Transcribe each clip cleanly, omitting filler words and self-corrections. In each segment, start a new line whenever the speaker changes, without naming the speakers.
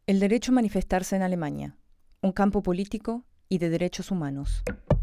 El derecho a manifestarse en Alemania, un campo político y de derechos humanos.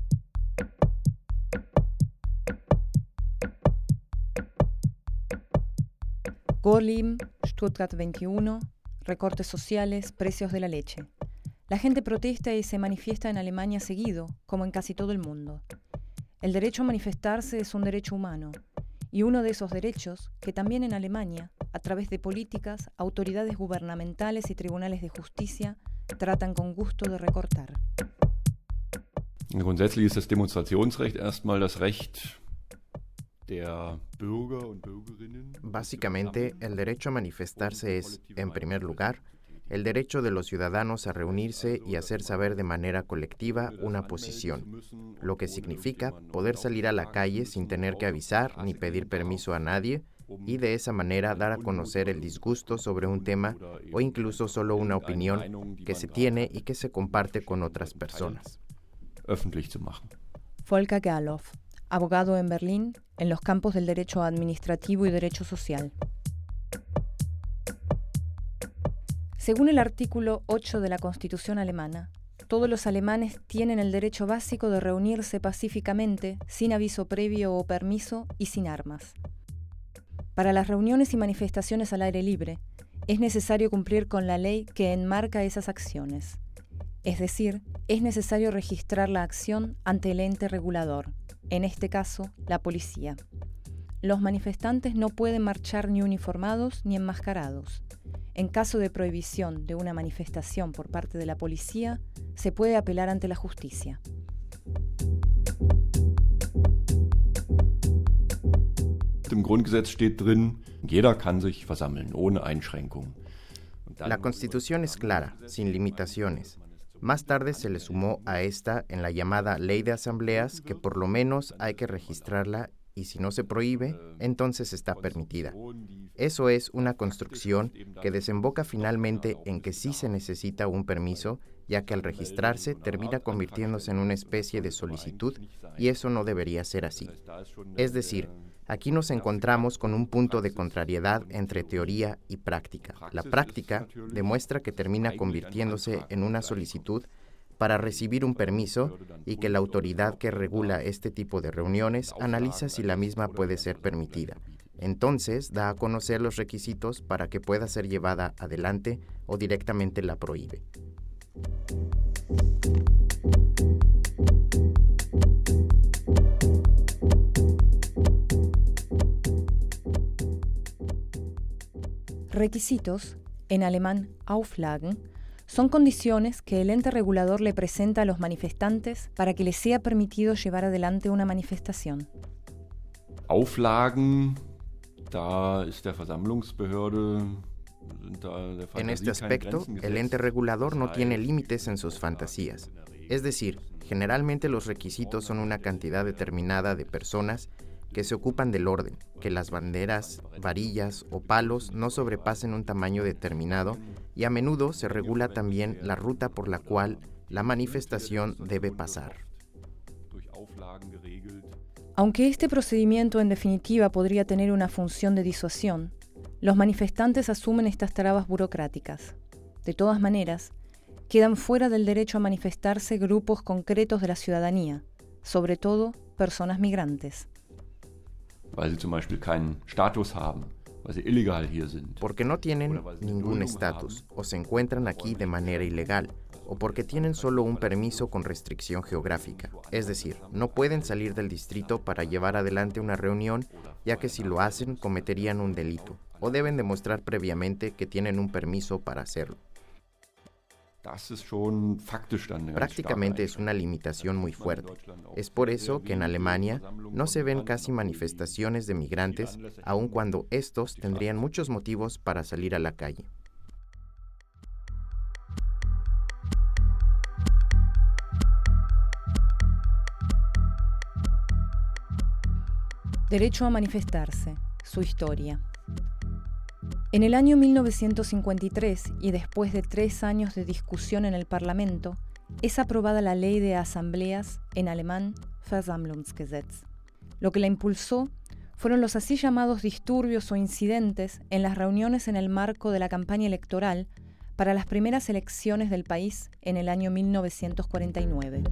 Gorleben, Stuttgart 21, recortes sociales, precios de la leche. La gente protesta y se manifiesta en Alemania seguido, como en casi todo el mundo. El derecho a manifestarse es un derecho humano, y uno de esos derechos que también en Alemania, a través de políticas, autoridades gubernamentales y tribunales de justicia, tratan con gusto de recortar.
Grundsätzlich ist das Demonstrationsrecht erstmal das Recht der Bürger und Bürgerinnen.
Básicamente, el derecho a manifestarse es, en primer lugar, el derecho de los ciudadanos a reunirse y hacer saber de manera colectiva una posición, lo que significa poder salir a la calle sin tener que avisar ni pedir permiso a nadie y de esa manera dar a conocer el disgusto sobre un tema o incluso solo una opinión que se tiene y que se comparte con otras personas.
Volker Gerloff, abogado en Berlín, en los campos del derecho administrativo y derecho social. Según el artículo 8 de la Constitución alemana, todos los alemanes tienen el derecho básico de reunirse pacíficamente, sin aviso previo o permiso y sin armas. Para las reuniones y manifestaciones al aire libre, es necesario cumplir con la ley que enmarca esas acciones. Es decir, es necesario registrar la acción ante el ente regulador, en este caso, la policía. Los manifestantes no pueden marchar ni uniformados ni enmascarados. En caso de prohibición de una manifestación por parte de la policía, se puede apelar ante la justicia.
Im Grundgesetz steht drin, jeder kann sich versammeln, ohne Einschränkung.
La Constitución es clara, sin limitaciones. Más tarde se le sumó a esta en la llamada Ley de Asambleas que por lo menos hay que registrarla y si no se prohíbe, entonces está permitida. Eso es una construcción que desemboca finalmente en que sí se necesita un permiso, ya que al registrarse termina convirtiéndose en una especie de solicitud y eso no debería ser así. Es decir, aquí nos encontramos con un punto de contrariedad entre teoría y práctica. La práctica demuestra que termina convirtiéndose en una solicitud para recibir un permiso y que la autoridad que regula este tipo de reuniones analiza si la misma puede ser permitida. Entonces da a conocer los requisitos para que pueda ser llevada adelante o directamente la prohíbe.
Requisitos, en alemán Auflagen, son condiciones que el ente regulador le presenta a los manifestantes para que les sea permitido llevar adelante una manifestación.
Auflagen, da ist der Versammlungsbehörde.
En este aspecto, el ente regulador no tiene límites en sus fantasías. Es decir, generalmente los requisitos son una cantidad determinada de personas que se ocupan del orden, que las banderas, varillas o palos no sobrepasen un tamaño determinado y a menudo se regula también la ruta por la cual la manifestación debe pasar.
Aunque este procedimiento en definitiva podría tener una función de disuasión, los manifestantes asumen estas trabas burocráticas. De todas maneras, quedan fuera del derecho a manifestarse grupos concretos de la ciudadanía, sobre todo personas migrantes.
Weil sie zum Beispiel keinen Status haben, weil sie illegal hier sind.
Porque no tienen ningún estatus, o se encuentran aquí de manera ilegal, o porque tienen solo un permiso con restricción geográfica. Es decir, no pueden salir del distrito para llevar adelante una reunión, ya que si lo hacen cometerían un delito, o deben demostrar previamente que tienen un permiso para hacerlo. Prácticamente es una limitación muy fuerte. Es por eso que en Alemania no se ven casi manifestaciones de migrantes, aun cuando estos tendrían muchos motivos para salir a la calle.
Derecho a manifestarse, su historia. En el año 1953, y después de 3 años de discusión en el Parlamento, es aprobada la Ley de Asambleas, en alemán Versammlungsgesetz. Lo que la impulsó fueron los así llamados disturbios o incidentes en las reuniones en el marco de la campaña electoral para las primeras elecciones del país en el año 1949.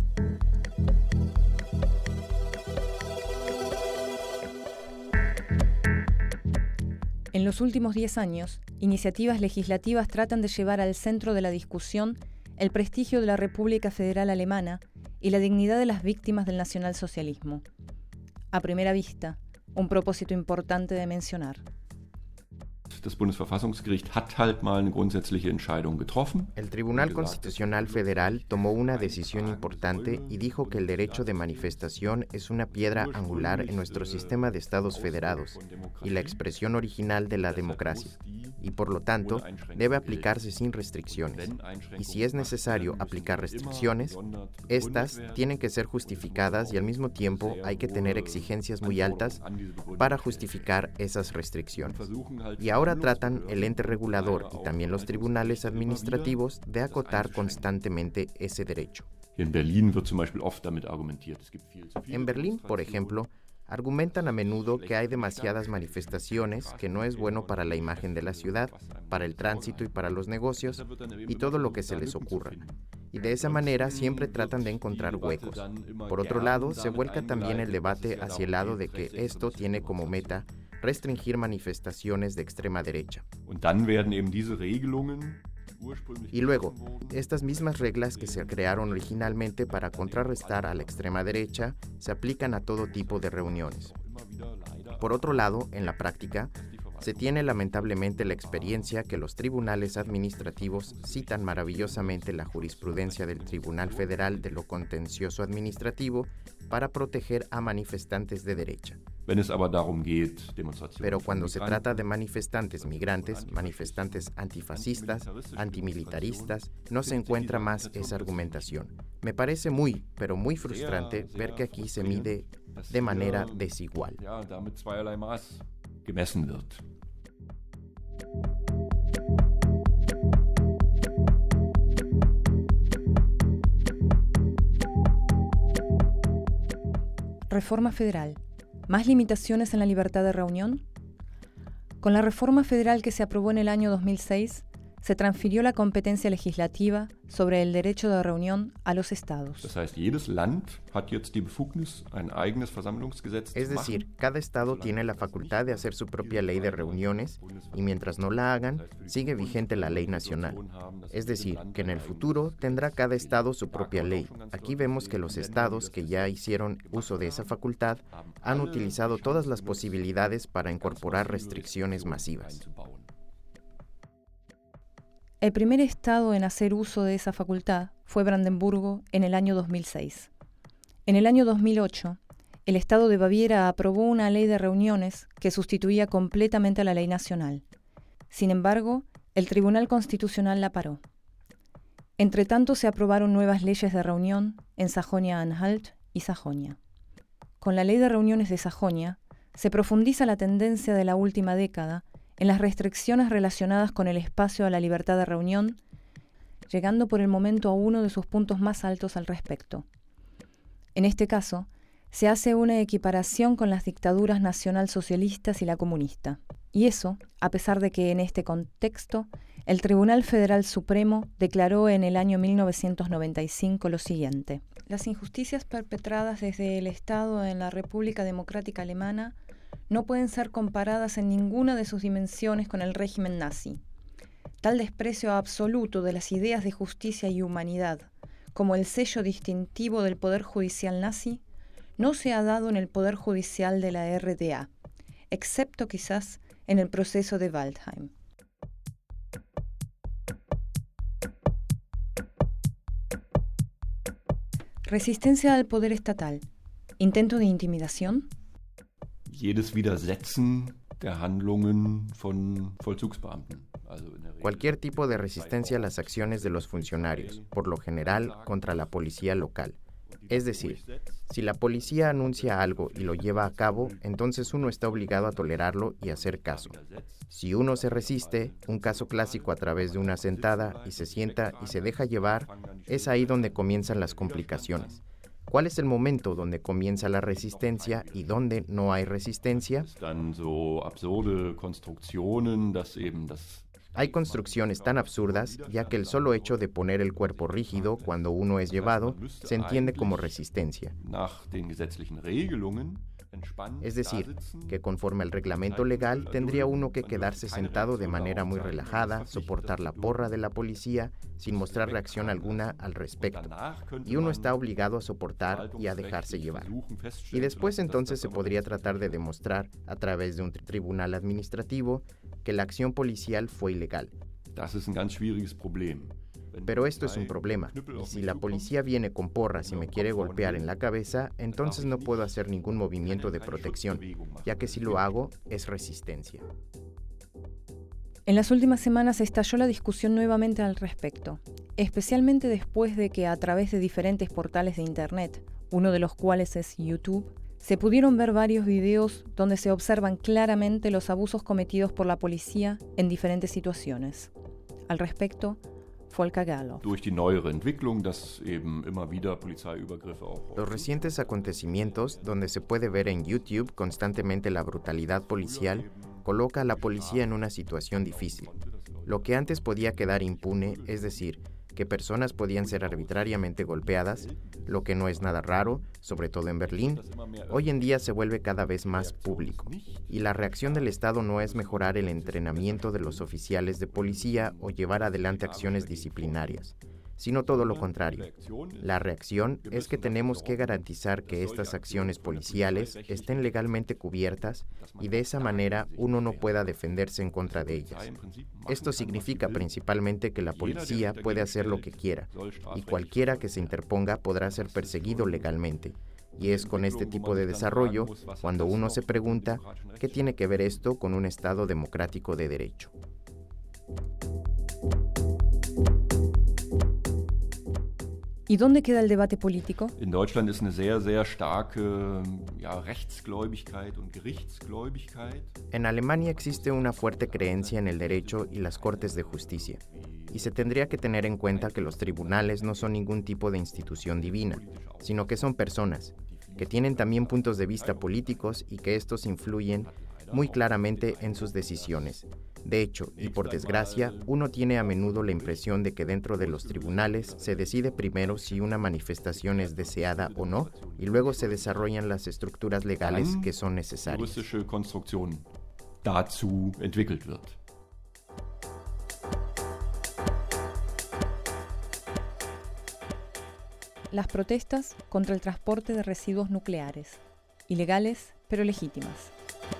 En los últimos 10 años, iniciativas legislativas tratan de llevar al centro de la discusión el prestigio de la República Federal Alemana y la dignidad de las víctimas del nacionalsocialismo. A primera vista, un propósito importante de mencionar.
Das Bundesverfassungsgericht hat halt mal eine grundsätzliche Entscheidung getroffen.
El Tribunal Constitucional Federal tomó una decisión importante y dijo que el derecho de manifestación es una piedra angular en nuestro sistema de estados federados y la expresión original de la democracia, y por lo tanto debe aplicarse sin restricciones. Y si es necesario aplicar restricciones, estas tienen que ser justificadas y al mismo tiempo hay que tener exigencias muy altas para justificar esas restricciones. Y ahora tratan el ente regulador y también los tribunales administrativos de acotar constantemente ese derecho.
En Berlin wird zum Beispiel oft damit argumentiert, es gibt viel zu viele.
En Berlín, por ejemplo, argumentan a menudo que hay demasiadas manifestaciones, que no es bueno para la imagen de la ciudad, para el tránsito y para los negocios, y todo lo que se les ocurra. Y de esa manera siempre tratan de encontrar huecos. Por otro lado, se vuelca también el debate hacia el lado de que esto tiene como meta restringir manifestaciones de extrema derecha.
Und dann werden eben diese Regelungen
Y luego, estas mismas reglas que se crearon originalmente para contrarrestar a la extrema derecha se aplican a todo tipo de reuniones. Por otro lado, en la práctica, se tiene lamentablemente la experiencia que los tribunales administrativos citan maravillosamente la jurisprudencia del Tribunal Federal de lo Contencioso Administrativo para proteger a manifestantes de derecha. Pero cuando se trata de manifestantes migrantes, manifestantes antifascistas, antimilitaristas, no se encuentra más esa argumentación. Me parece muy, pero muy frustrante ver que aquí se mide de manera desigual.
gemessen wird.
Reforma federal. ¿Más limitaciones en la libertad de reunión? Con la reforma federal que se aprobó en el año 2006, se transfirió la competencia legislativa sobre el derecho de reunión a los estados.
Das heißt, jedes Land hat jetzt die Befugnis, ein eigenes Versammlungsgesetz
Es
zu machen.
decir, cada estado tiene la facultad de hacer su propia ley de reuniones y mientras no la hagan, sigue vigente la ley nacional. Es decir, que en el futuro tendrá cada estado su propia ley. Aquí vemos que los estados que ya hicieron uso de esa facultad han utilizado todas las posibilidades para incorporar restricciones masivas.
El primer estado en hacer uso de esa facultad fue Brandenburgo en el año 2006. En el año 2008, el estado de Baviera aprobó una ley de reuniones que sustituía completamente a la ley nacional. Sin embargo, el Tribunal Constitucional la paró. Entre tanto, se aprobaron nuevas leyes de reunión en Sajonia-Anhalt y Sajonia. Con la ley de reuniones de Sajonia, se profundiza la tendencia de la última década en las restricciones relacionadas con el espacio a la libertad de reunión, llegando por el momento a uno de sus puntos más altos al respecto. En este caso, se hace una equiparación con las dictaduras nacionalsocialistas y la comunista. Y eso, a pesar de que en este contexto, el Tribunal Federal Supremo declaró en el año 1995 lo siguiente: las injusticias perpetradas desde el Estado en la República Democrática Alemana no pueden ser comparadas en ninguna de sus dimensiones con el régimen nazi. Tal desprecio absoluto de las ideas de justicia y humanidad, como el sello distintivo del Poder Judicial nazi, no se ha dado en el Poder Judicial de la RDA, excepto quizás en el proceso de Waldheim. Resistencia al poder estatal. ¿Intento de intimidación?
Jedes Widersetzen der Handlungen von Vollzugsbeamten.
Cualquier tipo de resistencia a las acciones de los funcionarios, por lo general contra la policía local. Es decir, si la policía anuncia algo y lo lleva a cabo, entonces uno está obligado a tolerarlo y hacer caso. Si uno se resiste, un caso clásico a través de una sentada y se sienta y se deja llevar, es ahí donde comienzan las complicaciones. ¿Cuál es el momento donde comienza la resistencia y donde no hay resistencia?
Dann so absurde Konstruktionen, dass eben das
Hay construcciones tan absurdas, ya que el solo hecho de poner el cuerpo rígido cuando uno es llevado se entiende como resistencia. Es decir, que conforme al reglamento legal tendría uno que quedarse sentado de manera muy relajada, soportar la porra de la policía sin mostrar reacción alguna al respecto. Y uno está obligado a soportar y a dejarse llevar. Y después entonces se podría tratar de demostrar a través de un tribunal administrativo que la acción policial fue ilegal. Pero esto es un problema, y si la policía viene con porras y me quiere golpear en la cabeza, entonces no puedo hacer ningún movimiento de protección, ya que si lo hago, es resistencia.
En las últimas semanas estalló la discusión nuevamente al respecto, especialmente después de que a través de diferentes portales de Internet, uno de los cuales es YouTube, se pudieron ver varios videos donde se observan claramente los abusos cometidos por la policía en diferentes situaciones. Al respecto, Volker Gerloff.
Los recientes acontecimientos, donde se puede ver en YouTube constantemente la brutalidad policial, coloca a la policía en una situación difícil. Lo que antes podía quedar impune, es decir, que personas podían ser arbitrariamente golpeadas, lo que no es nada raro, sobre todo en Berlín, hoy en día se vuelve cada vez más público. Y la reacción del Estado no es mejorar el entrenamiento de los oficiales de policía o llevar adelante acciones disciplinarias, sino todo lo contrario. La reacción es que tenemos que garantizar que estas acciones policiales estén legalmente cubiertas y de esa manera uno no pueda defenderse en contra de ellas. Esto significa principalmente que la policía puede hacer lo que quiera y cualquiera que se interponga podrá ser perseguido legalmente. Y es con este tipo de desarrollo cuando uno se pregunta ¿qué tiene que ver esto con un Estado democrático de derecho?
¿Y dónde queda el debate político?
En Deutschland ist eine sehr starke Rechtsgläubigkeit und Gerichtsgläubigkeit.
En Alemania existe una fuerte creencia en el derecho y las cortes de justicia, y se tendría que tener en cuenta que los tribunales no son ningún tipo de institución divina, sino que son personas, que tienen también puntos de vista políticos y que estos influyen muy claramente en sus decisiones. De hecho, y por desgracia, uno tiene a menudo la impresión de que dentro de los tribunales se decide primero si una manifestación es deseada o no, y luego se desarrollan las estructuras legales que son necesarias.
Las protestas contra el transporte de residuos nucleares, ilegales pero legítimas.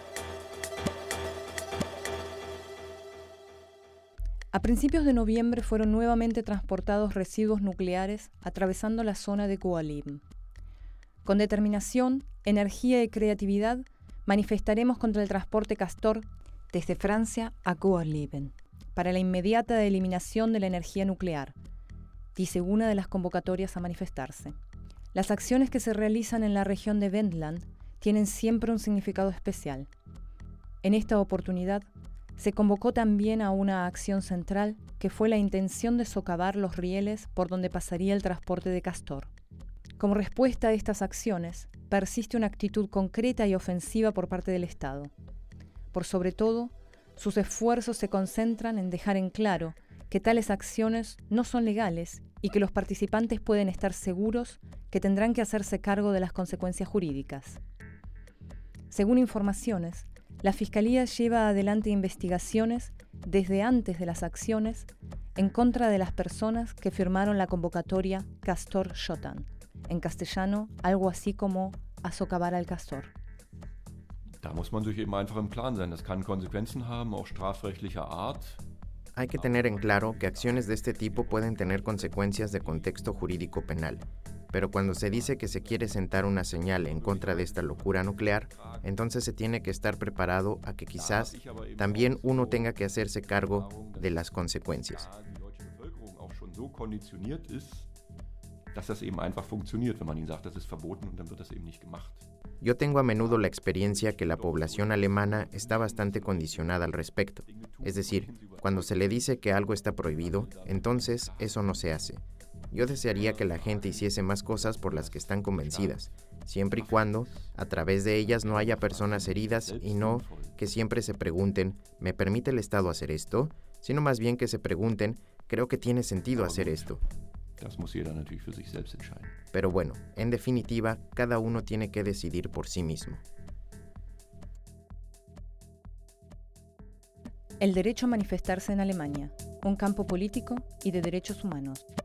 A principios de noviembre fueron nuevamente transportados residuos nucleares atravesando la zona de Gorleben. Con determinación, energía y creatividad, manifestaremos contra el transporte Castor desde Francia a Gorleben para la inmediata eliminación de la energía nuclear, dice una de las convocatorias a manifestarse. Las acciones que se realizan en la región de Wendland tienen siempre un significado especial. En esta oportunidad, se convocó también a una acción central que fue la intención de socavar los rieles por donde pasaría el transporte de Castor. Como respuesta a estas acciones, persiste una actitud concreta y ofensiva por parte del Estado. Por sobre todo, sus esfuerzos se concentran en dejar en claro que tales acciones no son legales y que los participantes pueden estar seguros que tendrán que hacerse cargo de las consecuencias jurídicas. Según informaciones, la Fiscalía lleva adelante investigaciones desde antes de las acciones en contra de las personas que firmaron la convocatoria Castor Schottern, en castellano algo así como a socavar al castor.
Da muss man sich eben einfach im Klaren sein. Das kann Konsequenzen haben, auch strafrechtlicher Art.
Hay que tener en claro que acciones de este tipo pueden tener consecuencias de contexto jurídico penal, pero cuando se dice que se quiere sentar una señal en contra de esta locura nuclear, entonces se tiene que estar preparado a que quizás también uno tenga que hacerse cargo de las consecuencias. Yo tengo a menudo la experiencia que la población alemana está bastante condicionada al respecto. Es decir, cuando se le dice que algo está prohibido, entonces eso no se hace. Yo desearía que la gente hiciese más cosas por las que están convencidas, siempre y cuando, a través de ellas, no haya personas heridas y no que siempre se pregunten, ¿me permite el Estado hacer esto? sino más bien que se pregunten, creo que tiene sentido hacer esto.
Das muss jeder natürlich für sich selbst entscheiden.
Pero bueno, en definitiva, cada uno tiene que decidir por sí mismo.
El derecho a manifestarse en Alemania, un campo político y de derechos humanos.